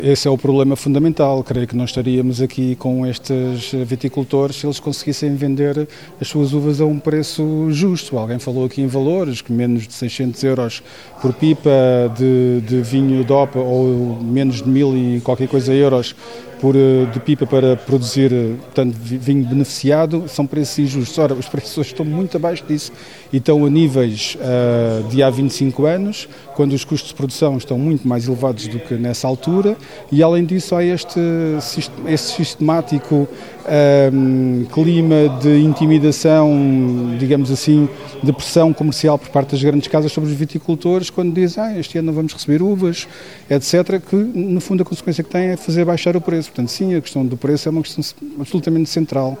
Esse é o problema fundamental. Creio que não estaríamos aqui com estes viticultores se eles conseguissem vender as suas uvas a um preço justo. Alguém falou aqui em valores, que menos de 600 euros por pipa de vinho DOP ou menos de 1000 e qualquer coisa euros de pipa para produzir, portanto, vinho beneficiado, são preços injustos. Ora, os preços hoje estão muito abaixo disso e estão a níveis de há 25 anos, quando os custos de produção estão muito mais elevados do que nessa altura, e além disso há este sistemático clima de intimidação, digamos assim, de pressão comercial por parte das grandes casas sobre os viticultores, quando dizem este ano não vamos receber uvas, etc., que no fundo a consequência que tem é fazer baixar o preço. Portanto, sim, a questão do preço é uma questão absolutamente central